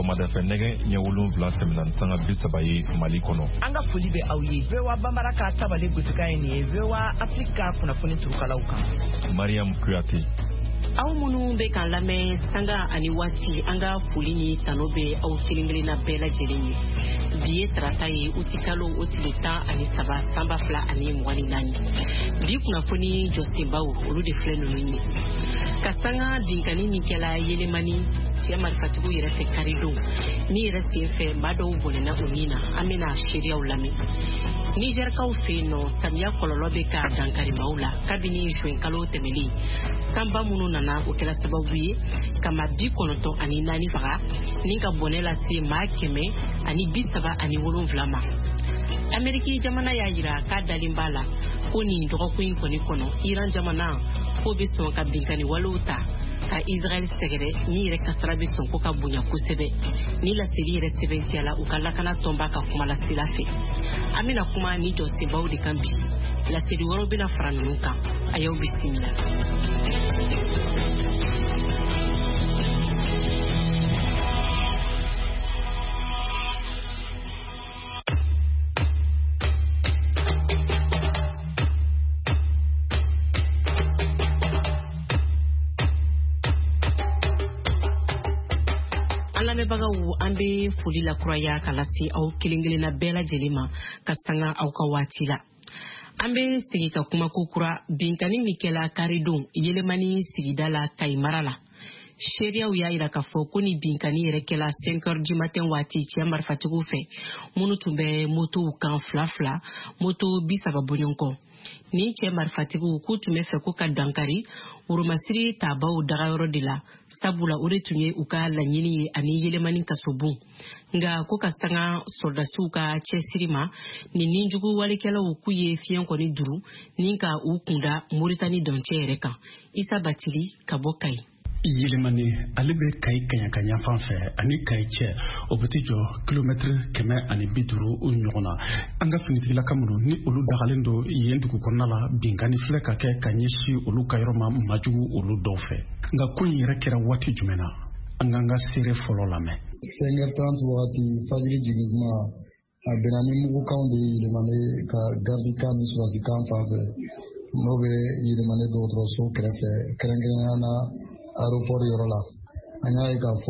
Sɔgɔmada nɛgɛ ɲɛ 7 tɛmɛna sanga 30 Mali kɔnɔ. An ka foli bɛ aw ye. VOA Bambara ka tabale gosika ye nin ye. VOA Afrika kunnafoni turukalaw kan. Mariam Kuyate. Aw minnu bɛ k'an lamɛn sanga ani waati an ka foli ni tano bɛ aw kelen-kelenna bɛɛ lajɛlen ye. Bi ye tarata ye utikalo o tile 13 sanba 2024. Bi kunnafoni jɔsenbaw olu de filɛ ninnu ye. Ka sanga dinkani min kɛla yelemani cɛ marifatigiw yɛrɛ fɛ karidon ni yɛrɛ sen fɛ maa dɔw bɔnɛna o min na an bɛna seereyaw lamɛn. Nizɛrikaw fɛ yen nɔ samiya kɔlɔlɔ bɛ ka dankarimaw la kabini juin kalo tɛmɛlen sanba minnu nana o kɛla sababu ye kama 94 faga ni ka bɔnɛ lase maa 137 ma. Ameriki jamana y'a yira k'a dalen b'a la ko nin dɔgɔkun in kɔni kɔnɔ Iran jamana ko bɛ sɔn ka binkani walew ta ka Israel sɛgɛrɛ ni yɛrɛ kasara bɛ sɔn ko ka bonya kosɛbɛ ni laseli yɛrɛ sɛbɛntiya la u ka lakana tɔnba ka kuma lasela fɛ. An bɛna kuma ni jɔsenbaw de kan bi. Laseli wɛrɛw bɛna fara ninnu kan a y'aw bisimila. Lamɛnbagaw an bɛ foli la kuraya ka lase aw kelen-kelenna bɛɛ lajɛlen ma ka sanga aw ka waati la. An bɛ sigi ka kuma ko kura binkani min kɛla karidon yelemani sigida la Kayimara la. Seereyaw y'a yira k'a fɔ ko ni binkani yɛrɛ kɛla 5h du matin waati cɛ marifatigiw fɛ minnu tun bɛ motow kan fila moto 30 bɔɲɔn kɔ. Ni cɛ marifatigiw k'u tun bɛ fɛ ko ka dankari Woromasiri tabaw dagayɔrɔ de la sabula o de tun ye u ka laɲini ye ani yelemani kasobon. Nga ko ka sanga soldasiw ka cɛsiri ma ni ninjugu walikɛlaw k'u ye fiɲɛ kɔni duru ni ka u kunda Moritani dɔncɛ yɛrɛ kan. Isa Batili ka bɔ Kayi. Yelemani ale bɛ Kayi kaɲa fan fɛ ani Kayi cɛ o bɛ jɔ kilomètre 150 o ɲɔgɔn na. An ka finitigilaka minnu ni olu dagalen don yen dugu kɔnɔna la binkani filɛ ka kɛ ka ɲɛsin olu ka yɔrɔ ma majugu olu dɔw fɛ. Nka ko in yɛrɛ kɛra waati jumɛn na an k'an ka seere fɔlɔ lamɛn. 5h30 waati fajiri jigin kuma a bɛnna ni mugukanw de ye Yelemani ka gardikan ni surasikan fan fɛ n'o bɛ Yelemani dɔgɔtɔrɔso kɛrɛfɛ kɛrɛnkɛrɛnnenya na aéroport yɔrɔ la. An y'a ye k'a fɔ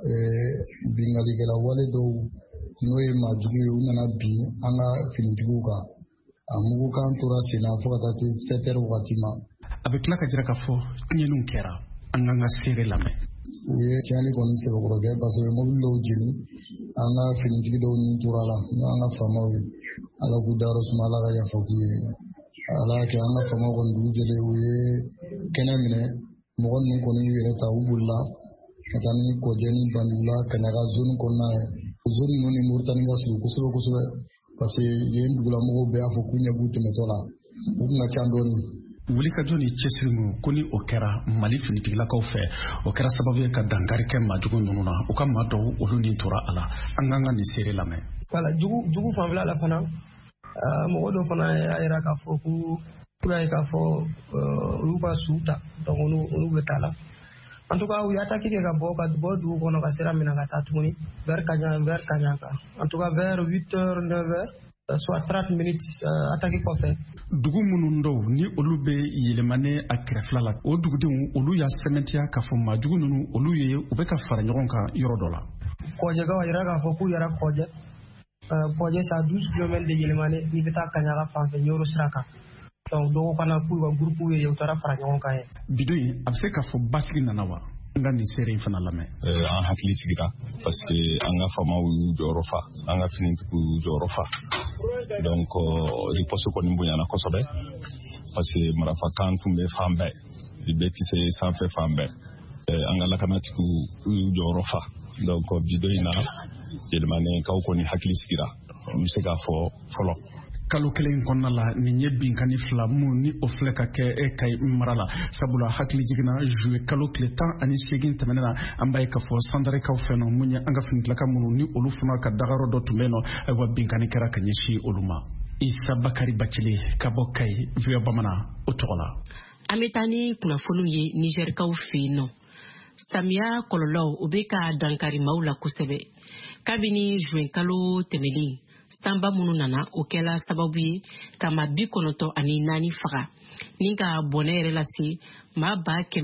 bingalikɛla wale dɔw n'o ye maajugu ye u nana bin an ka finitigiw kan. A mugukan tora sen na fo ka taa se 7h waati ma. A bɛ tila ka jira k'a fɔ tiɲɛniw kɛra an k'an ka seere lamɛn. U ye tiɲɛni kɔni sɛbɛkɔrɔ kɛ parce que mobili dɔw jeni an ka finitigi dɔw ni tora la n'o an ka faamaw ye. Ala k'u dayɔrɔ suma Ala ka yafa k'u ye. Ala y'a kɛ an ka faamaw kɔni dugu jɛlen u ye kɛnɛ minɛ. Mɔgɔ ninnu kɔni y'u yɛrɛ ta u bolila ka taa ni Kɔjɛ ni Bandugu Kanaga zone kɔnɔna ye. O zone ninnu ni Moritani ka surun kosɛbɛ parce que yen dugulamɔgɔw bɛɛ y'a fɔ k'u ɲɛ b'u tɛmɛtɔ la u tun ka ca dɔɔnin. Wulikajɔ ni cɛsiri min ko ni o kɛra Mali finitigilakaw fɛ o kɛra sababu ye ka dankari kɛ maajugu ninnu na u ka maa dɔw olu ni tora a la an k'an ka nin seere lamɛn. Voilà jugu fanfɛla la fana mɔgɔ dɔ fana y'a yira k'a fɔ ko k'a fɔ olu ka su ta donc olu bɛ taa la. En tout cas u y'a attaqué ka bɔ dugu kɔnɔ ka sira minɛ ka taa tuguni vers Kaɲa kan. En tout cas vers 8h 9h soit 30 minutes attaqué kɔfɛ. Dugu minnu dɔw ni olu bɛ Yelemani a kɛrɛfɛla la o dugudenw olu y'a sɛmɛntiya k'a fɔ maajugu ninnu olu ye u bɛ ka fara ɲɔgɔn kan yɔrɔ dɔ la. Kɔjɛkaw yɛrɛ k'a fɔ k'u yɛrɛ Kɔjɛ c'est à 12 km de Yelemani n'i bɛ taa Kaɲa ka fan fɛ Ɲoro sira kan. Donc dɔw fana k'u ka groupe ye u taara fara ɲɔgɔn kan ye. Bidon in a bɛ se k'a fɔ basigi nana wa? An ka nin seere in fana lamɛn. An hakili sigira parce que an ka faamaw y'u jɔyɔrɔ fa an ka finitigiw y'u jɔyɔrɔ fa donc riposte kɔni bonyana kosɛbɛ parce que marafakan tun bɛ fan bɛɛ i bɛ kisɛ sanfɛ fan bɛɛ an ka lakanatigiw y'u jɔyɔrɔ fa donc bidon in na Yelemani kaw kɔni hakili sigira n bɛ se k'a fɔ fɔlɔ. Kalo kelen kɔnɔna la nin ye binkani fila mun ni o filɛ ka kɛ Kayi mara la sabula hakili jiginna juillet kalo tile 18 tɛmɛnen na an b'a ye k'a fɔ sandarikaw fɛ nɔ mun ye an ka finitigilaka minnu ni olu fana ka dagayɔrɔ dɔ tun bɛ yen nɔ ayiwa binkani kɛra ka ɲɛsin olu ma. Isa Bakari Bacile ka bɔ Kayi VOA Bamanan o tɔgɔ la. An bɛ taa ni kunnafoniw ye Nizɛrikaw fɛ yen nɔ. Samia kɔlɔlɔw o bɛ ka dankari maaw la kosɛbɛ. Kabini juin kalo tɛmɛlen sanba minnu nana o kɛla sababu ye ka maa 94 faga ni ka bɔnɛ yɛrɛ lase maa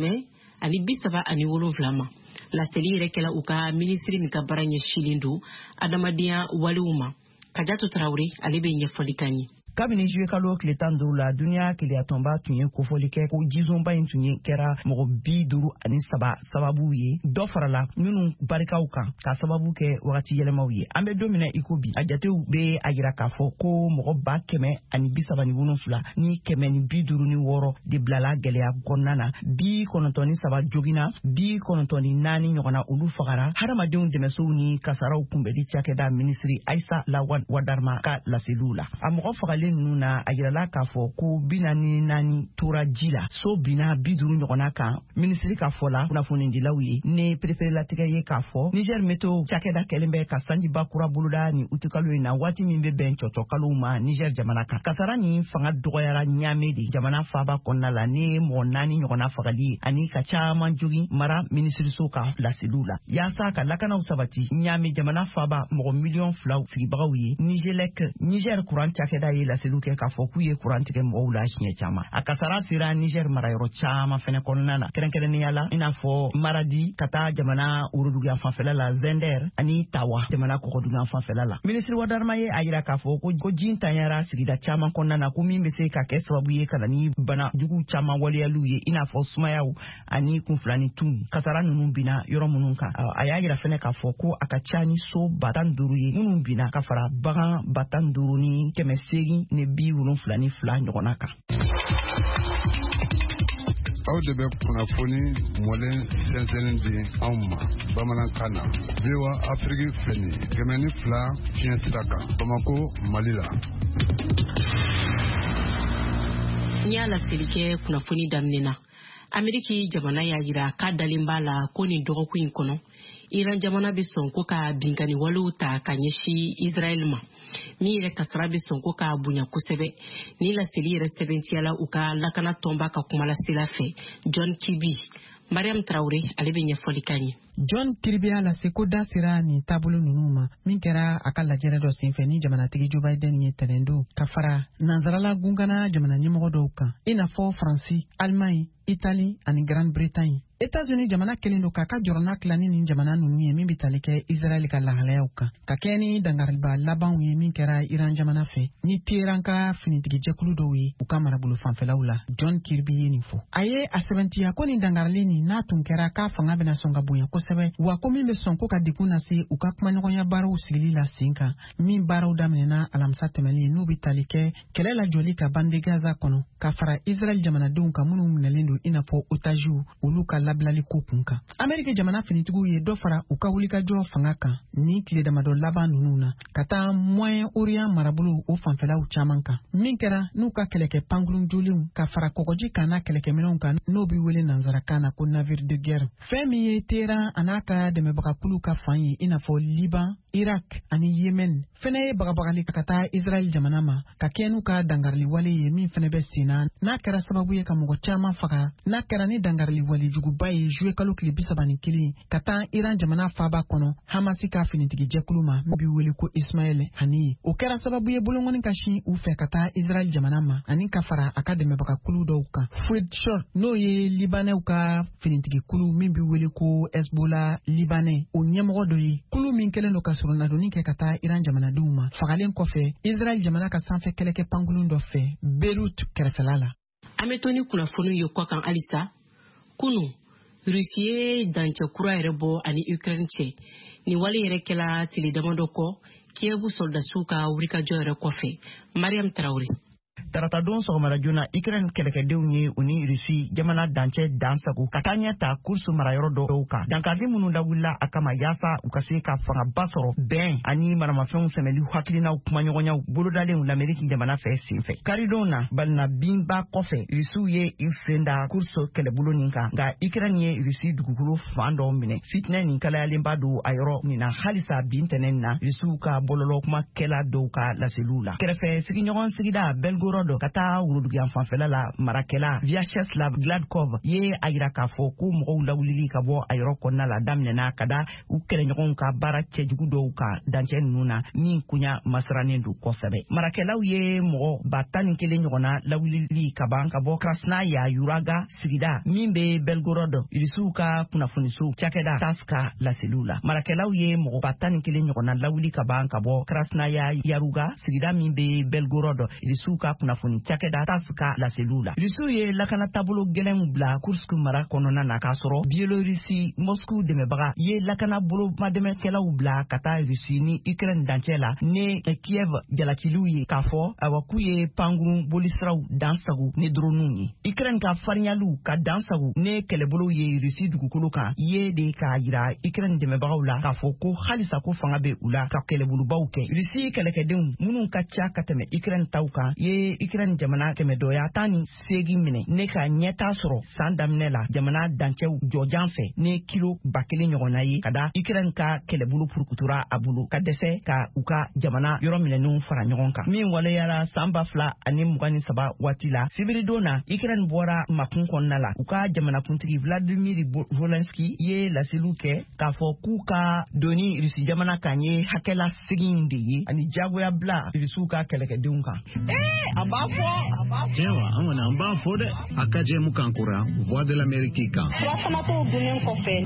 137 ma. Laseli yɛrɛ kɛla u ka minisiri min ka baara ɲɛsinnen don adamadenya walew ma. Kadiatou Traoré ale bɛ ɲɛfɔli kan ye. Kabini juillet kalo tile 12 la duniya keleyatonba tun ye kofɔli kɛ ko jizonba in tun ye kɛra mɔgɔ 53 sababu ye dɔ farala minnu barikaw kan ka sababu kɛ wagati yɛlɛmaw ye. An bɛ don min na iko bi a jatew bɛ a yira k'a fɔ ko mɔgɔ 137 ni 156 de bilala gɛlɛya kɔnɔna na 93 jogina 94 ɲɔgɔnna olu fagara hadamadenw dɛmɛsow ni kasaraw kunbɛli cakɛda minisiri Aïssa Lawan Wadarma ka laseliw la. A mɔgɔ fagalen ninnu na a yirala k'a fɔ ko 44 tora ji la so bina 50 ɲɔgɔnna kan minisiri ka fɔ la kunnafonidilaw ye ne perepere-latigɛ ye k'a fɔ Niger Météo cakɛda kɛlen bɛ ka sanjiba kura boloda ni utikalo in na waati min bɛ bɛn cɔcɔkalow ma Niger jamana kan. Kasara ni fanga dɔgɔyara ɲaame de jamana faaba kɔnɔna la ni mɔgɔ 4 ɲɔgɔnna fagali ani ka caaman jogi mara minisiriso ka laseliw la. Yaasa ka lakanaw sabati ɲaame jamana faaba mɔgɔ 2 sigibagaw ye Niger kuran cakɛda ye laseliw kɛ k'a fɔ k'u ye kuran tigɛ mɔgɔw la siɲɛ caman. A kasara sera Niger marayɔrɔ caman fɛnɛ kɔnɔna na kɛrɛnkɛrɛnnenya la i n'a fɔ Maradi ka taa jamana Woroduguya fanfɛla la Zender ani Tawa jamana Kɔgɔduguya fanfɛla la. Minisiri Wadarma ye a yira k'a fɔ ko ji ntanyara sigida caman kɔnɔna na ko min bɛ se ka kɛ sababu ye ka na ni bana jugu caman waleyaliw ye i n'a fɔ sumayaw ani kunfilani tun. Kasara ninnu bina yɔrɔ minnu kan. A y'a yira fɛnɛ k'a fɔ ko a ka ca ni so 15 ye minnu bina ka fara bagan 15 ni 800 ni 72 ɲɔgɔnna kan. Aw de bɛ kunnafoni mɔlen sɛnsɛnnen di anw ma bamanankan na. VOA Afrique filɛ nin ye 102 fiɲɛ sira kan Bamako Mali la. N'i y'a laseli kɛ kunnafoni daminɛ na Ameriki jamana y'a yira k'a dalen b'a la ko nin dɔgɔkun in kɔnɔ Iran jamana bɛ sɔn ko ka binkani walew ta ka ɲɛsin Israel ma min yɛrɛ kasara bɛ sɔn ko ka bonya kosɛbɛ ni laseli yɛrɛ sɛbɛntiyala u ka lakana tɔnba ka kumalasela fɛ John Kirby. Mariam Traoré ale bɛ ɲɛfɔli kan ye. John Kirby a lase ko da sera nin taabolo ninnu ma min kɛra a ka lajɛrɛ dɔ senfɛ ni jamanatigi Joe Biden ye tɛnɛndo ka fara nansarala gungana jamana ɲɛmɔgɔ dɔw kan i n'a fɔ Faransi, Allemagne, Italie ani Grande-Bretagne. États-Unis jamana kelen don k'a ka jɔrɔna tilani ni jamana ninnu ye min bɛ tali kɛ Israel ka lahalayaw kan ka kɛ ni dangariba labanw ye min kɛra Iran jamana fɛ ni Teheran ka finitigi jɛkulu dɔw ye u ka marabolo fanfɛlaw la. John Kirby ye nin fɔ. A ye a sɛbɛntiya ko nin dangarili nin n'a tun kɛra k'a fanga bɛna sɔn ka bonya kosɛbɛ wa ko min bɛ sɔn ko ka dekun lase u ka kumaɲɔgɔnya baaraw sigili la sen kan min baaraw daminɛna alamisa tɛmɛlen n'u bɛ tali kɛ kɛlɛ lajɔli ka bande Gaza kɔnɔ ka fara Israel jamanadenw kan minnu minɛlen don i n'a fɔ otages olu ka labilali ko kun kan. Amerika jamana finitigiw ye dɔ fara u ka wulikajɔ fanga kan ni tile damadɔ laban ninnu na ka taa Moyen-Orient marabolo o fanfɛlaw caman kan min kɛra n'u ka kɛlɛkɛ pankurun jolenw ka fara kɔgɔji kan n'a kɛlɛkɛminɛnw kan n'o bɛ wele nansarakan na ko navire de guerre. Fɛn min ye Teheran a n'a ka dɛmɛbagakulu ka fan ye i n'a fɔ Liban, Irak ani Yemen fɛnɛ ye bagabagali ka taa Israel jamana ma ka kɛ n'u ka dangarili wale ye min fɛnɛ bɛ sen na n'a kɛra sababu ye ka mɔgɔ caman faga n'a kɛra ni dangarili wale juguba ye juillet kalo tile 31 ka taa Iran jamana faaba kɔnɔ Hamasi ka finitigi jɛkulu ma min bɛ wele ko Ismail Haniyeh. O kɛra sababu ye bolongɔni ka sin u fɛ ka taa Israel jamana ma ani ka fara a ka dɛmɛbagakulu dɔw kan. Fouad Shor n'o ye Libanɛw ka finitigi kulu min bɛ wele ko Hezbollah Libanais o ɲɛmɔgɔ dɔ ye kulu min kɛlen don ka surunadonni kɛ ka taa Iran jamanadenw ma fagalen kɔfɛ Israel jamana ka sanfɛ kɛlɛkɛ pankulun dɔ fɛ Beirut kɛrɛfɛla la. An bɛ to ni kunnafoni ye kɔ kan halisa kunu Rusi ye dancɛ kura yɛrɛ bɔ ani Ukraine cɛ nin wale yɛrɛ kɛla tile damadɔ kɔ Kiev soldasiw ka wulikajɔ yɛrɛ kɔfɛ. Mariam Traoré. Tarata don sɔgɔmada joona Ukraine kɛlɛkɛdenw ye u ni Rusi jamana dancɛ dansago ka taa ɲɛ ta kursu marayɔrɔ dɔw kan. Dankari minnu lawulila a kama yaasa u ka se ka fangaba sɔrɔ bɛn ani maramafɛnw sɛmɛli hakilinaw kumaɲɔgɔnyaw bolodalenw l'Amérique jamana fɛ senfɛ. Karidon na balina binba kɔfɛ Rusiw ye u sen da kursu kɛlɛbolo nin kan nka Ukraine ye Rusi dugukolo fan dɔw minɛ. Fitinɛ nin kalayalenba don a yɔrɔ nin na halisa bin tɛnɛn na Rusiw ka bɔlɔlɔ kumakɛla dɔw ka laseliw la. Kɛrɛfɛ sigiɲɔgɔn sigida Belgo Belgorod ka taa woroduguyan fanfɛla la marakɛla Vyacheslav Gladkov ye a yira k'a fɔ ko mɔgɔw lawulili ka bɔ a yɔrɔ kɔnɔna la daminɛna ka da u kɛlɛɲɔgɔnw ka baara cɛjugu dɔw ka dancɛ ninnu na min koɲa masirannen don kosɛbɛ. Marakɛlaw ye mɔgɔ 11 ɲɔgɔnna lawulili ka ban ka bɔ Krasnaya Yuraga sigida min bɛ Belgorod irisiw ka kunnafoniso cakɛda Taska laseliw la. Marakɛlaw ye mɔgɔ 11 ɲɔgɔnna lawuli ka ban ka bɔ Krasnaya Yaruga sigida min bɛ Belgorod irisiw ka kunnafoni cakɛda Taska laseliw la. Irisiw ye lakana taabolo gɛlɛnw bila Kursk mara kɔnɔna na k'a sɔrɔ Biélorussie Moscou dɛmɛbaga ye lakana bolo madɛmɛkɛlaw bila ka taa Russie ni Ukraine dancɛ la ne Kiev jalakiliw ye k'a fɔ awa k'u ye pankurun bolisiraw dansago ne droninw ye. Ukraine ka fariɲaliw ka dansago ne kɛlɛbolow ye Russie dugukolo kan ye de k'a yira Ukraine dɛmɛbagaw la k'a fɔ ko halisa ko fanga bɛ u la ka kɛlɛbolobaw kɛ. Russie kɛlɛkɛdenw minnu ka ca ka tɛmɛ Ukraine taw kan ye Ukraine jamana kɛmɛdɔya 18 minɛ ne ka ɲɛtaa sɔrɔ san daminɛ la jamana dancɛw jɔjan fɛ ne kilo 1000 ɲɔgɔnna ye ka da Ukraine ka kɛlɛbolo purukutura a bolo ka dɛsɛ ka u ka jamana yɔrɔ minɛnenw fara ɲɔgɔn kan. Min waleyara san 2023 waati la sibiridon na Ukraine bɔra makun kɔnɔna la u ka jamanakuntigi Vladimir Zelensky ye laseliw kɛ k'a fɔ k'u ka doni Rusi jamana kan ye hakɛla segin de ye ani jagoya bila Rusiw ka kɛlɛkɛdenw kan. An b'a fɔ tiɲɛ an kɔni an b'a fɔ dɛ a ka jɛmu kan kura Voix de l'Amérique kan. Furasamatɔw dunnen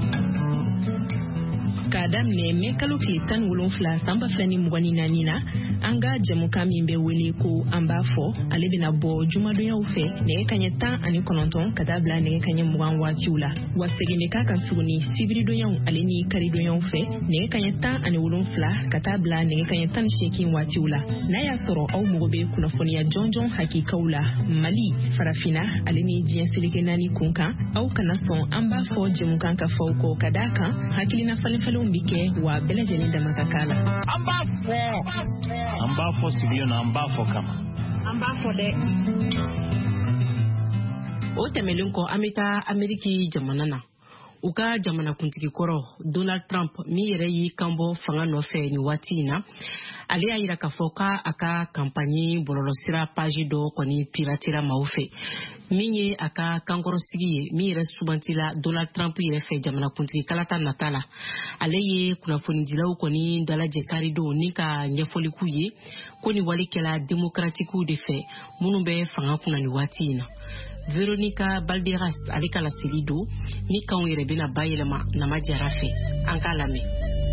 kɔfɛ k'a daminɛ mɛ kalo tile 17 san 2024 na an ka jɛmukan min bɛ wele ko an b'a fɔ ale bɛna bɔ jumadonyaw fɛ nɛgɛ kaɲɛ 19 ka taa bila nɛgɛ kaɲɛ 20 waatiw la wa segin bɛ k'a kan tuguni sibiridonyaw ale ni karidonyaw fɛ nɛgɛ kaɲɛ 17 ka taa bila nɛgɛ kaɲɛ 18 waatiw la. N'a y'a sɔrɔ aw mago bɛ kunnafoniya jɔnjɔn hakikaw la Mali farafina ale ni diɲɛ seleke 4 kun kan aw kana sɔn an b'a fɔ jɛmukan ka fɔ kɔ ka d'a kan hakilina falenfalenw bi kɛ wa bɛɛ lajɛlen dama ka k'a la. An b'a fɔ sigilen na an b'a fɔ kama. An b'a fɔ dɛ. O tɛmɛlen kɔ an bɛ taa Ameriki jamana na. U ka jamanakuntigi kɔrɔ Donald Trump min yɛrɛ y'i kanbɔ fanga nɔfɛ ni waati in na ale y'a yira k'a fɔ k'a ka kampani bɔlɔlɔsira page dɔ kɔni piratera maaw fɛ min ye a ka kankɔrɔsigi ye min yɛrɛ subantila Donald Trump yɛrɛ fɛ jamanakuntigi kalata nata la. Ale ye kunnafonidilaw kɔni dalajɛ karidon ni ka ɲɛfɔli k'u ye ko ni wale kɛla démocratiquew de fɛ minnu bɛ fanga kunna ni waati in na. Veronica Balderas ale ka laseli don ni kanw yɛrɛ bɛna bayɛlɛma Nama Jara fɛ an k'a lamɛn.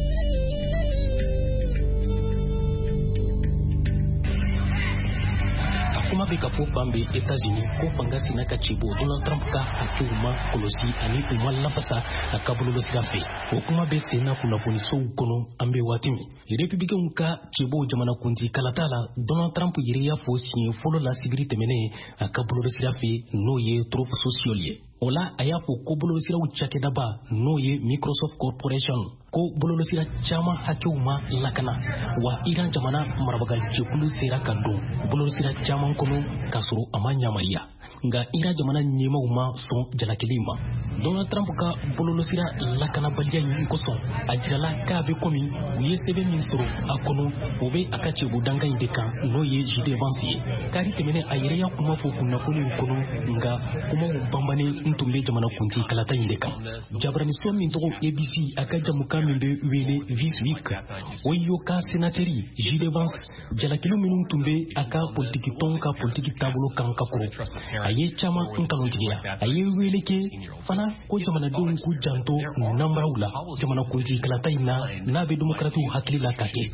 kuma bɛ ka fɔ fan bɛ États-Unis ko fanga sina ka ci bɔ Donald Trump ka hakiw ma kɔlɔsi ani u ma lafasa a ka bɔlɔlɔsira fɛ. O kuma bɛ sen na kunnafonisow kɔnɔ an bɛ waati min républicains ka ci bɔ jamanakuntigi kalata la Donald Trump yɛrɛ y'a fɔ siɲɛ fɔlɔ la sibiri tɛmɛnen a ka bɔlɔlɔsira fɛ n'o ye troupes sociales ye. O la a y'a fɔ ko bɔlɔlɔsiraw cakɛdaba n'o ye Microsoft Corporation ko bɔlɔlɔsira caman hakɛw ma lakana wa Iran jamana marabaga jɛkulu sera ka don bɔlɔlɔsira caman kɔnɔ k'a sɔrɔ a ma yamariya nka Iran jamana ɲɛmaaw ma sɔn jalakili ma. Donald Trump ka bɔlɔlɔsira lakanabaliya ɲini kosɔn a jirala k'a bɛ komi u ye sɛbɛn min sɔrɔ a kɔnɔ o bɛ a ka cɛbo danga in de kan n'o ye JD Vance ye. Kari tɛmɛnen a yɛrɛ y'a kuma fɔ kunnafoni in kɔnɔ nka kumaw banbannen tun bɛ jamanakuntigi kalata in de kan. Jabaraniso min tɔgɔ ABC a ka jamukan min bɛ wele This Week o y'o ka sénateri JD Vance jalakili minnu tun bɛ a ka politiki tɔn ka politiki taabolo kan ka kɔrɔ. A ye caman nkalontigiya a ye wele kɛ fana ko jamanadenw k'u janto namaraw la jamanakuntigi kalata in na n'a bɛ démocratew hakili la ka kɛ.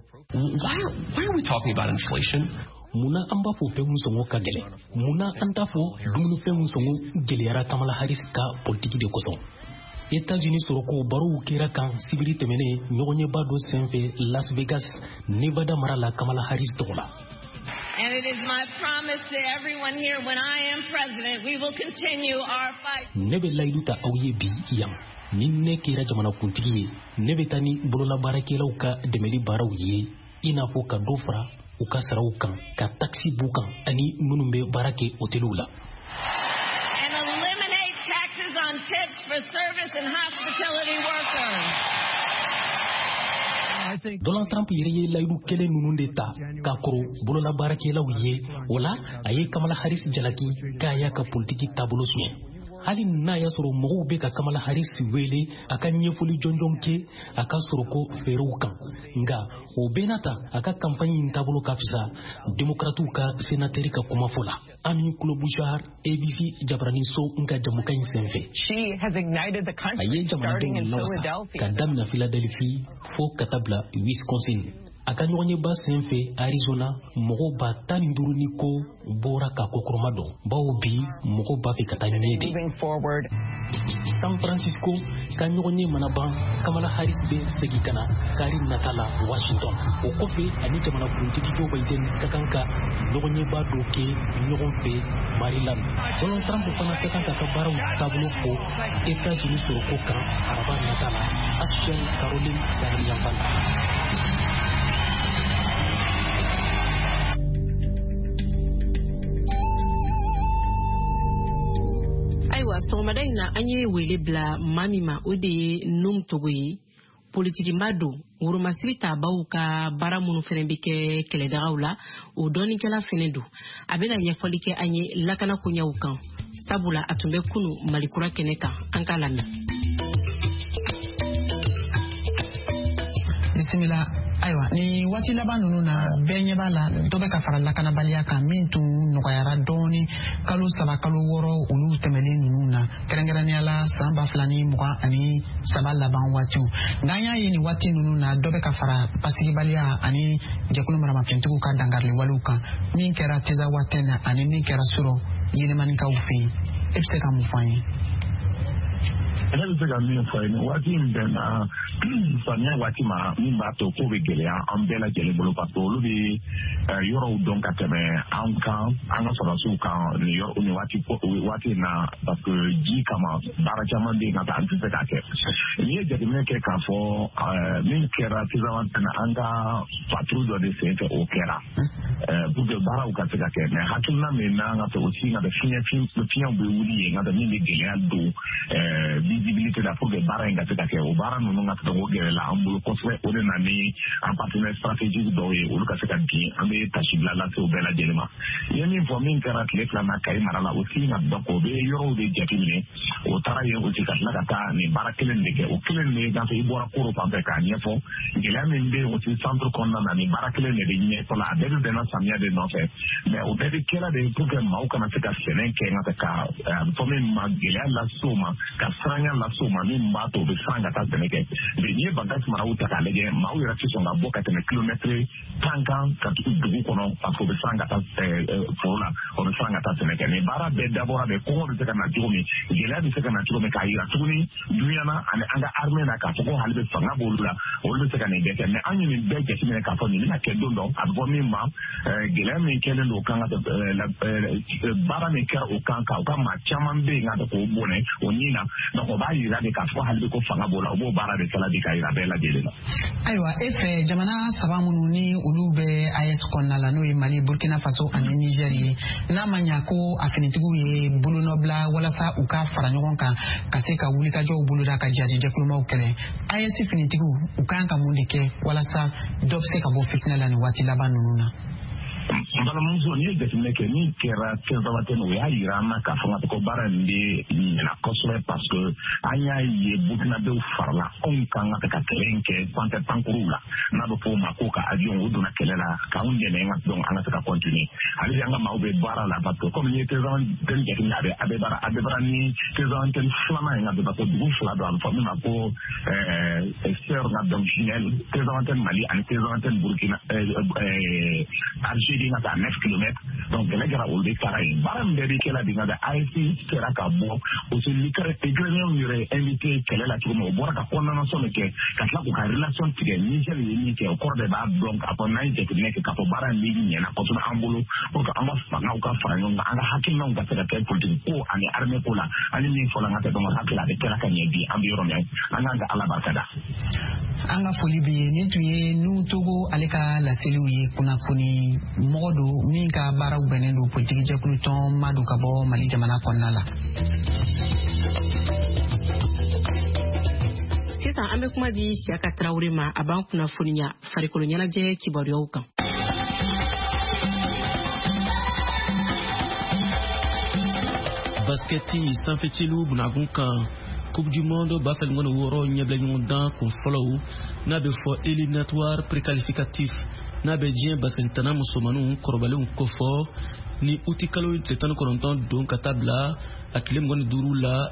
Why are we talking about inflation? Muna an b'a fɔ fɛnw sɔngɔ ka gɛlɛn muna an t'a fɔ dumunifɛnw sɔngɔ gɛlɛyara Kamala Harris ka politiki de kosɔn. États-Unis sɔrɔko barow kɛra kan sibiri tɛmɛnen ɲɔgɔnɲɛba dɔ senfɛ Las Vegas Nevada mara la Kamala Harris tɔgɔ la. And it is my promise to everyone here, when I am president, we will continue our fight. Ne bɛ layidu ta aw ye bi yan ni ne kɛra jamanakuntigi ye ne bɛ taa ni bololabaarakɛlaw ka dɛmɛli baaraw ye i n'a fɔ ka dɔ fara u ka saraw kan ka taxi b'u kan ani minnu bɛ baara kɛ hôteliw la. And eliminate taxes on tips for service and hospitality workers. Donald Trump yɛrɛ ye layidu kelen ninnu de ta k'a kɔrɔ bololabaarakɛlaw ye o la a ye Kamala Harris jalaki k'a y'a ka politiki taabolo suɲɛ. Hali n'a y'a sɔrɔ mɔgɔw bɛ ka Kamala Harris wele a ka ɲɛfɔli jɔnjɔn kɛ a ka sɔrɔ ko feerew kan nka o bɛɛ n'a ta a ka campagne in taabolo ka fisa démocrates ka sénateur ka kumafɔ la. Ami Klobuchar, ABC Jabarani So nka jamukan in senfɛ a ye jamanadenw lawasa ka damina Philadelphie fo ka taa bila Wisconsin. A ka ɲɔgɔnyeba senfɛ Arizona mɔgɔw 15 ni ko bɔra ka kokoroma dɔn bawo bi mɔgɔw b'a fɛ ka taa ɲɛnɛ de. San Francisco ka ɲɔgɔnye mana ban Kamala Harris bɛ segin ka na kari nata la Washington. O kɔfɛ ani jamana kuntigi Joe Biden ka kan ka ɲɔgɔnyeba dɔ kɛ ɲɔgɔn fɛ Maryland. Donald Trump fana ka kan ka ka baaraw taabolo fɔ États-Unis sɔrɔ ko kan araba nata la Aspen Caroline Sahel-Yanfan. Sɔgɔmada in na an ye wele bila maa min ma o de ye Num Togo ye politikiba don woromasiri tabaw ka baara minnu fana bɛ kɛ kɛlɛdagaw la o dɔɔninkɛla fana don a bɛna ɲɛfɔli kɛ an ye lakana koɲɛw kan sabula a tun bɛ kunu Malikura kɛnɛ kan an ka lamɛn. Bisimila. Ayiwa ni waati laban ninnu na bɛɛ ɲɛ b'a la dɔ bɛ ka fara lakanabaliya kan min tun nɔgɔyara dɔɔni kalo 3 kalo 6 olu tɛmɛlen ninnu na kɛrɛnkɛrɛnnenya la san 2023 laban waatiw nka an y'a ye nin waati ninnu na dɔ bɛ ka fara basigibaliya ani jɛkulu maramafɛntigiw ka dangariliwalew kan min kɛra teza waati na ani min kɛra sɔrɔ yɛlɛmanikaw fɛ yen e bɛ se ka mun fɔ an ye? Ne bɛ se ka min fɔ yen waati in bɛn na samiya waati ma min b'a to ko bɛ gɛlɛya an bɛɛ lajɛlen bolo parce que olu bɛ yɔrɔw dɔn ka tɛmɛ an kan an ka sɔrɔsiw kan nin waati in na parce que ji kama baara caman bɛ yen nka an tɛ se k'a kɛ n'i ye jateminɛ kɛ k'a fɔ min kɛra sisan an ka patrouille dɔ de senfɛ o kɛra pour que baaraw ka se ka kɛ mais hakilina min n'an ka fɛ aussi nka fiɲɛw bɛ wuli yen nka min bɛ gɛlɛya don visibilité la pour que baara in ka se ka kɛ o baara ninnu ka se ka gɛrɛ la an bolo kosɛbɛ o de na ni an partenaire stratégique dɔw ye olu ka se ka bin an bɛ tasibila lase o bɛɛ lajɛlen ma i ye min fɔ min kɛra tile 2 na Kayi mara la aussi nka donc o bɛ yɔrɔw de jateminɛ o taara yen aussi ka tila ka taa nin baara kelen de kɛ o kelen de n'afɛ i bɔra koro fan fɛ k'a ɲɛfɔ gɛlɛya min bɛ aussi centre kɔnɔna na nin baara kelen de bɛ ɲɛfɔ la a bɛɛ bɛ bɛnna samiya de nɔfɛ mais o bɛɛ bɛ kɛra de pour que maaw kana se ka sɛnɛ kɛ nka ka fɔ min ma gɛlɛya lase o ma ka siranya lase o ma min b'a to o bɛ siran ka taa sɛnɛ kɛ mais n'i ye Bangasi maraw ta k'a lajɛ maaw yɛrɛ tɛ sɔn ka bɔ ka tɛmɛ kilomɛtiri 10 kan ka tugu dugu kɔnɔ parce que o bɛ siran ka taa foro la o bɛ siran ka taa sɛnɛ kɛ nin baara bɛɛ dabɔra de kɔngɔ bɛ se ka na cogo min gɛlɛya bɛ se ka na cogo min k'a yira tuguni dunuya na ani an ka armée na k'a fɔ ko hali bɛ fanga b'olu la olu bɛ se ka nin bɛɛ kɛ mais an ye nin bɛɛ jateminɛ k'a fɔ nin bɛna kɛ don dɔ a bɛ fɔ min ma gɛlɛya min kɛlen don kan ka baara min kɛra o kan ka u ka maa caman bɛ yen ka k'o bonɛ o ɲin na donc o b'a yira de k'a fɔ hali bɛ ko fanga b'o la o b'o baara de kɛla de k'a yira bɛɛ lajɛlen na. Ayiwa e fɛ jamana 3 minnu ni olu bɛ AES kɔnɔna la n'o ye Mali, Burkina Faso ani Niger ye n'a ma ɲa ko a finitigiw ye bolonɔ bila walasa u ka fara ɲɔgɔn kan ka se ka wulikajɔw boloda ka jadi jɛkulumaw kɛlɛ AES finitigiw u kan ka mun de kɛ walasa dɔ bɛ se ka bɔ fitinɛ la nin waati laban ninnu na? n balimamuso n'i ye jateminɛ kɛ min kɛra Saint-Valentin o y'a yira an na k'a fɔ ko baara in bɛ ɲɛna kosɛbɛ parce que an y'a ye burkinabɛw farala anw kan ka ka kɛlɛ in kɛ sanfɛ pankuruw la n'a bɛ fɔ o ma ko ka avion o donna kɛlɛ la k'anw dɛmɛ donc an ka se ka continuer hali an ka maaw bɛ baara la parce que comme n'i ye Saint-Valentin jateminɛ a bɛ baara ni Saint-Valentin filanan in a bɛ parce que dugu 2 don a bɛ fɔ min ma ko sœur na donc jumelle Saint-Valentin Mali ani Saint-Valentin Burkina Algérie na taa 9 kilomètres donc gɛlɛ kɛra olu de taara yen baara min bɛɛ bɛ kɛla de nka AES sera ka bɔ aussi ukrainiens yɛrɛ invité kɛlɛ la cogo min o bɔra ka condamnation de kɛ ka tila k'u ka relation tigɛ Niger ye min kɛ o kɔrɔ de b'a dɔn k'a fɔ n'an ye jateminɛ kɛ k'a fɔ baara in bɛ ɲɛna kosɛbɛ an bolo pour que an ka fangaw ka fara ɲɔgɔn kan an ka hakilinaw ka se ka kɛ politique ko ani armée ko la ani min fɔla an ka kɛ donc hakili a bɛ kɛla ka ɲɛ bi an bɛ yɔrɔ min an kan ka Ala barikada. An ka foli bɛ yen nin tun ye Num Togo ale ka laseliw ye kunnafoni mɔgɔ don min ka baaraw bɛnnen don politiki jɛkulu tɔn ma don ka bɔ Mali jamana kɔnɔna la. sisan an bɛ kuma di Siyaka Tarawele ma a b'an kunnafoniya farikolo ɲɛnajɛ kibaruyaw kan. Basketi sanfɛcilu bunagun kan Coupe du Monde b'a fɛ ɲɔgɔn wɔɔrɔ ɲɛbila ɲɔgɔn dan kun fɔlɔw n'a bɛ fɔ éliminatoire préqualificatif n'a bɛ diɲɛ basketitana musomaninw kɔrɔbalenw kofɔ ni uti kalo tile 19 don ka taa bila a tile 25 la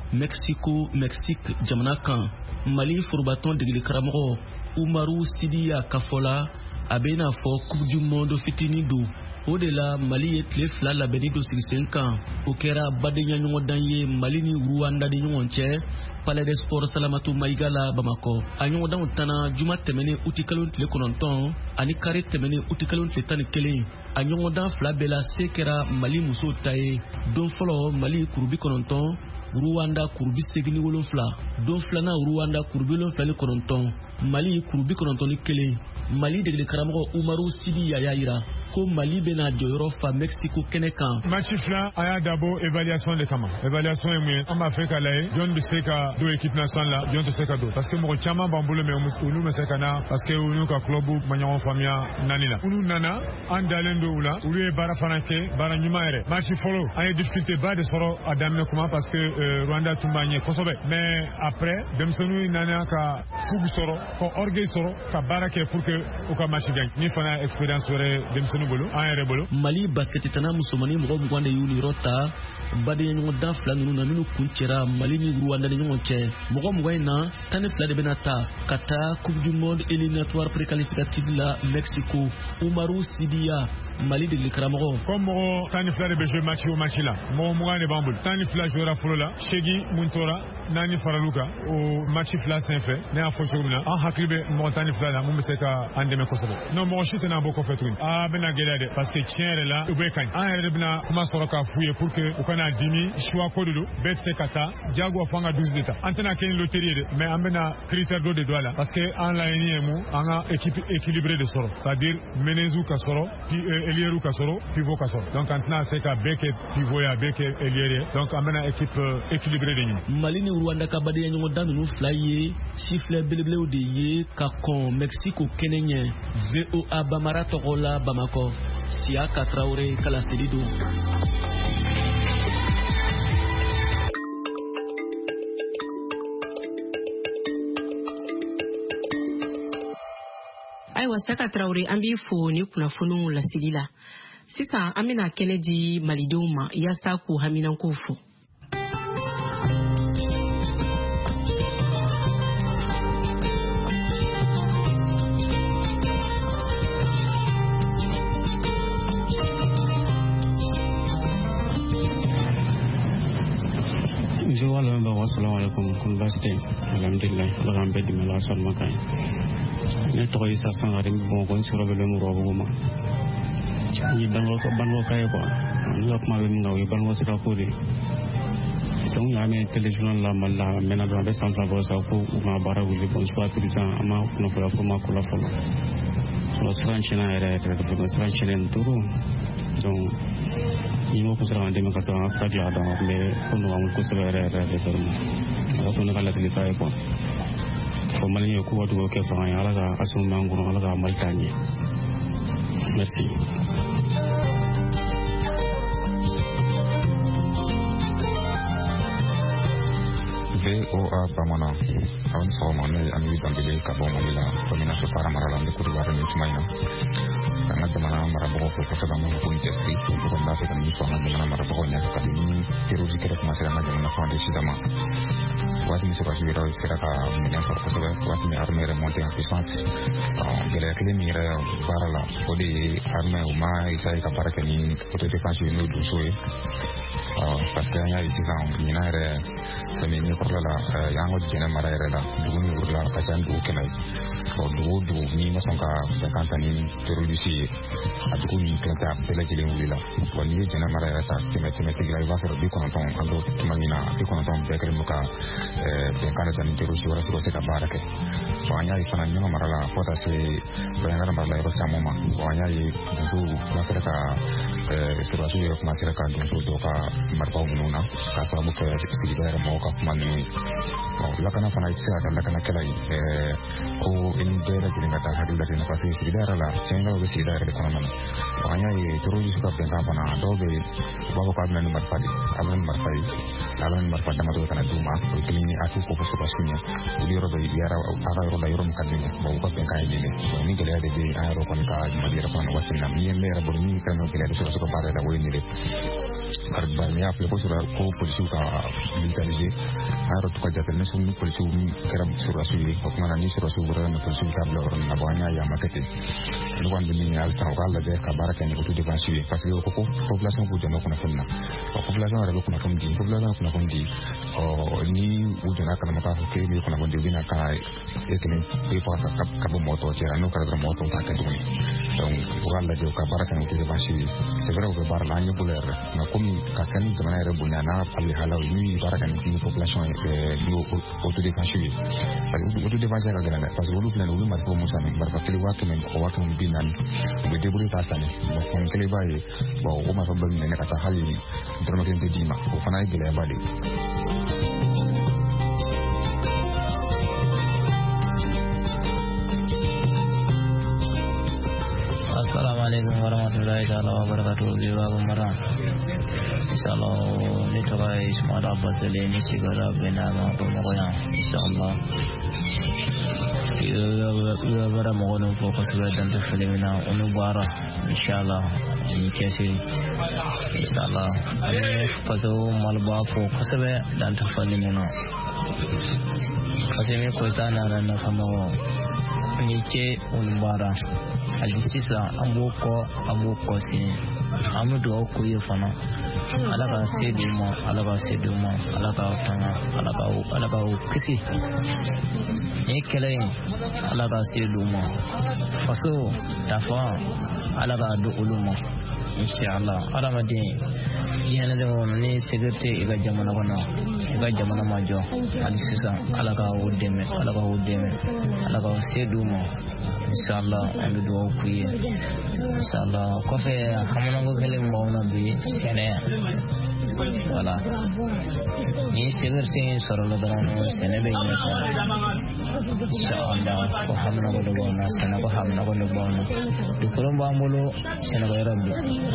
Mexique jamana kan. Mali forobatɔn degeli karamɔgɔ Umaru Sidiya kafɔla a bɛ n'a fɔ Coupe du Monde fitinin don. O de la Mali ye tile 2 labɛnni do sigi sen kan. O kɛra badenya ɲɔgɔn dan ye Mali ni Rwanda ni ɲɔgɔn cɛ Palais des Sports Salamatu Maïga la Bamako. A ɲɔgɔn danw tana juma tɛmɛnen uti kalo tile 9 ani kare tɛmɛnen uti kalo tile 11. A ɲɔgɔn dan 2 bɛɛ la se kɛra Mali muso ta ye. Don fɔlɔ Mali kurubi 9, Rwanda kurubi 87. Don filanan Rwanda kurubi 79, Mali kurubi 91. Mali degeli karamɔgɔ Umaru Sidiya y'a yira ko Mali bɛna jɔyɔrɔ fa Mexico kɛnɛ kan. Match fila a y'a dabɔ évaluation de kama. Évaluation ye mun ye? An b'a fɛ ka lajɛ jɔn bɛ se ka don équipe nationale la, jɔn tɛ se ka don. Parce que mɔgɔ caman b'an bolo mais olu ma se ka na parce que olu ka club ma ɲɔgɔn faamuya naani la. Olu nana an dalen don u la, olu ye baara fana kɛ, baara ɲuman yɛrɛ. Match fɔlɔ an ye difficulté ba de sɔrɔ a daminɛ kuma parce que Rwanda tun b'a ɲɛ kosɛbɛ. Mais après denmisɛnninw nana ka fugu sɔrɔ, ka orgueil sɔrɔ, ka baara kɛ pour que u ka match gagne. Ni fana expérience wɛrɛ denmisɛnninw bolo, an yɛrɛ bolo. Mali basketitana musomani mɔgɔ 20 de y'u yɔrɔ ta badenya ɲɔgɔn dan 2 ninnu na minnu kun cɛra Mali ni Rwanda ni ɲɔgɔn cɛ. Mɔgɔ 20 in na 12 de bɛna ta ka taa Coupe du Monde éliminatoire préqualificative la Mexico. Umaru Sidiya Mali degeli karamɔgɔ. Comme mɔgɔ 12 de bɛ jouer match o match la, mɔgɔ 20 de b'an bolo. 12 jouera fɔlɔ la, 8 mun tora, 4 faral'u kan o match fila senfɛ. Ne y'a fɔ cogo min na, an hakili bɛ mɔgɔ 12 la mun bɛ se ka an dɛmɛ kosɛbɛ. Non mɔgɔ si tɛna bɔ kɔfɛ tuguni. A bɛna gɛlɛya dɛ parce que tiɲɛ yɛrɛ la u bɛ kaɲi. An yɛrɛ de bɛna kuma sɔrɔ k'a f'u ye pour que u kana dimi choix ko de don. Bɛɛ tɛ se ka taa jagoya fɔ an ka 12 de ta. An tɛna kɛ ni loterie ye dɛ mais an bɛna critère dɔ de don a la parce que an laɲini ye mun an ka équipe équilibrée de sɔrɔ c'est à dire menezu ka sɔrɔ ailier ka sɔrɔ pivot ka sɔrɔ donc an tɛna se ka bɛɛ kɛ pivot ye a bɛɛ kɛ ailier ye donc an bɛna équipe équilibrée de ɲini. Mali ni Rwanda ka badenya ɲɔgɔn dan ninnu 2 ye sifflet belebelew de ye ka kɔn Mexico kɛnɛ ɲɛ. VOA Bamara tɔgɔ la Bamako. Siyaka Tarawele kalaseli don. Ayiwa Siyaka Tarawele an b'i fo ni kunnafoniw lasigi la. Sisan an bɛna kɛnɛ di malidenw ma yaasa k'u haminankow fo. Assalamu alaikum kun baste alhamdulillah bagan be dimala salma kay ne to isa sangare bon kon suro be mu robo ma ni bango kay ko ni op ma be ngaw bango sira ko de son ya me télévision la mala mena do be sanfa bo sa ko ma bara wuli bon soit président ama no fala ko ma ko la folo so franchina era de franchina nduro donc imo ko sara ande ma ka sara stade ya da me ko no amul ko sara era de fermo ala ko na kala kay ko ko mali ko wadu ko ke fa ya ala ga asu manguro ala ga maltani merci. VOA Bamana awan sɔgɔma ne Amidu Dambele ka bɔ Mali la commune Sofara mara la n bɛ Côte d'Ivoire ni tuma in na ka n ka jamana marabagaw fo kosɛbɛ minnu ko n cɛsiri o kɔni b'a fɛ ka min fɔ an ka jamana marabagaw ɲɛ kabini terrorisme kɛlɛ commencera an ka jamana kɔnɔ de sisan ma waati min sɔrɔdasi yɛrɛ sera ka minɛn sɔrɔ kosɛbɛ waati min armée yɛrɛ monté en puissance gɛlɛya kelen min yɛrɛ baara la o de ye armée u ma essayer ka baara kɛ ni autodéfense ye n'o donso ye parce que an y'a ye sisan ɲinan yɛrɛ sɛmɛni kɔrɔla la y'an ka jɛnɛ mara yɛrɛ la dugu min wurila ka ca ni dugu 100 ye dugu o dugu n'i ma sɔn ka bɛnkan ta ni terroriste ye a dugu min kɛlen tɛ a bɛɛ lajɛlen wulila wa n'i ye jɛnɛ mara yɛrɛ ta tɛmɛ tɛmɛ tigi la i b'a sɔrɔ 90 an bɛ tuma min na 90 bɛɛ kɛlen don ka bɛnkan de ta ni terroriste wɛrɛ sɔrɔ se ka baara kɛ bon an y'a ye fana ɲɔgɔn mara la fo ka taa se bɛnkan mara la yɔrɔ caman ma bon an y'a ye donsow kumasera ka sɔrɔdasiw yɛrɛ kumasera ka donso dɔw ka marifaw minnu na k'a sababu kɛ sigida yɛrɛ mɔgɔw ka kuma ninnu ye bon lakana fana i tɛ se ka kɛ lakanakɛla ye ko i ni bɛɛ lajɛlen ka taa hakili lajɛ parce que sigida yɛrɛ la tiɲɛnilaw bɛ sigida yɛrɛ de kɔnɔna na bon an y'a ye terroriste ka bɛnkan fana dɔw bɛ yen u b'a fɔ k'a bɛna ni marifa de a bɛna ni marifa ye a bɛna ni marifa damadɔ kana d'u ma o ye kelen ye a t'u ko fɔ sɔrɔdasiw ɲɛ olu yɔrɔ bɛ yara a ka yɔrɔ la yɔrɔ min ka di ɲɛ bon u ka bɛnkan ye nin de bon ni gɛlɛya de bɛ yen an yɛrɛ kɔni ka mali yɛrɛ kɔnɔ waati min na min ye ne yɛrɛ bolo min fɛn dɔ gɛlɛya de sɔrɔdasiw ka baara yɛrɛ o ye nin de bari n'i y'a filɛ ko polisiw ka militariser an yɛrɛ to ka jateminɛ ni polisiw min kɛra sɔrɔdasiw ye o tuma na ni sɔrɔdasiw wɛrɛ ni polisiw t'a bila yɔrɔ min na bon an y'a ye a ma kɛ ten ne kɔni bɛ min ɲini halisa u k'a lajɛ ka baara kɛ ni autodéfense ye parce que o ko ko population k'u dɛmɛ kunnafoni na ɔ population yɛrɛ bɛ kunnafoni di population ye kunnafoni di ni u donna kalama k'a fɔ k'e bɛ kunnafoni di u bɛna ka e kelen e fɔ ka bɔ mɔgɔ tɔw cɛ n'o kɛra dɔrɔn mɔgɔ tɔw t'a kɛ tuguni donc u k'a lajɛ u ka baara kɛ ni autodéfense ye c'est vrai u bɛ baara la an ɲɛ bolo yɛrɛ nka komi ka kɛ ni jamana yɛrɛ bonya n'a pali halaw ye ni baara kɛ ni population ye ni autodéfense ye parce que autodéfense ka gɛlɛn dɛ parce que olu filɛ nin olu marifa mun sanni marifa kelen 1,440 u bɛ débrouiller k'a sanni bon fɛn kelen b'a ye bon o marifa bɛɛ minɛ ka taa hali dɔrɔmɛ kelen tɛ d'i ma o fana ye gɛlɛyaba de ye. Assalamualaikum warahmatullahi wabarakatuh. Biwa mara. Insyaallah ni tokai Ismail Abbas ni sigara benama pemogoyan. Insyaallah. Biwa bara mogono fokus dan fenomena unubara. Insyaallah ni kesi. Insyaallah. Ani fato malba fokus dan fenomena. Kasih ko tana na kamo ni ke unubara. Hadisisa amoko sin amudu ko yefana alaka seduma alaka tanga alaka kisi ni kelen alaka seduma faso dafa alaka do uluma inshallah aramadin yana da wani security iga jamana kono iga jamana majo hadisisa alaka wudeme alaka seduma inshallah and do kuye inshallah kofe hamonango kele mbawna bi sene wala ni segar se sorolo darano sene be inshallah ko hamonango do bona sene ko hamonango do bona dukurum bambulo sene ko rabbi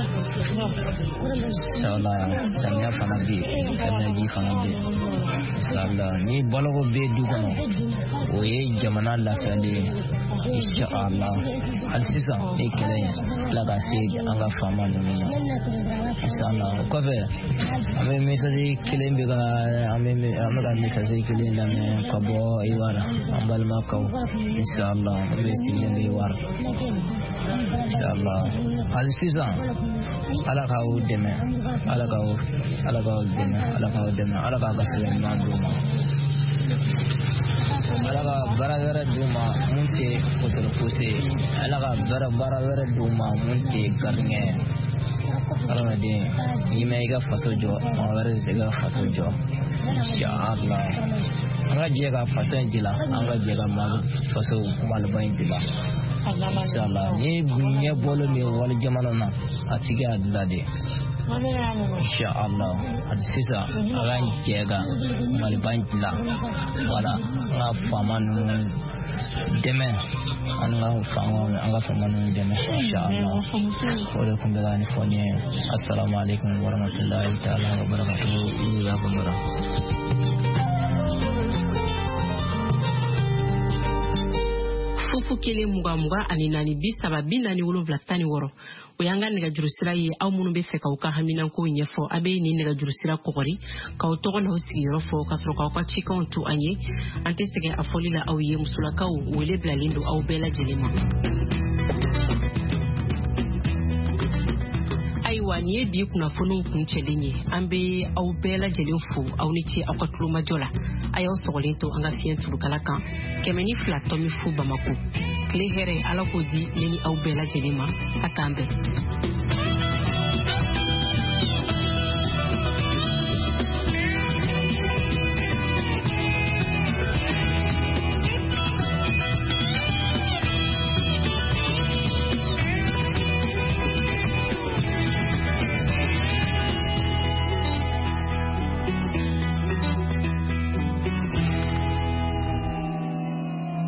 inshallah sanya fanabi energy fanabi inshallah ni balogo be dugono o ye jamana la fande inshallah alsisa ekele la ga se anga fama no inshallah ko be ame message kele mbiga ame ga message kele na me ko bo iwara ambal makaw inshallah be silende iwara inshallah alsisa ala ka udeme ala ka ga se mando alaga bara duma munte kotoro kose alaga bara duma munte karnge alama de yimega faso jo mawara de faso jo inshallah anga jega faso jila anga jega mal faso mal bayin jila inshallah ni bunya bolo ni wal jamano na atiga adade inshallah hadisisa agan jega mal banjila wala nga famanu deme anga famanu deme inshallah wala kundala ni fonye assalamu alaikum warahmatullahi taala wabarakatuh ya bamara fufu kele muga ani nani bisaba binani wolonvla tani woro oyanga nega jurusira ye aw munu be feka uka hamina ko nyefo abe ni nega jurusira kokori ka otogo na hosi yorofo kasro ka kwa chika ontu anye ante sege afolila aw ye musula ka wele blalindo aw bela jelema aiwa ni bi kuna fonu kun chelenye ambe aw bela jelenfo aw ni chi akwatlu majola ayaw sogolento anga fientu kalaka kemeni fla tomi fu bamako kle here ala ko di neni aw bela jelema atambe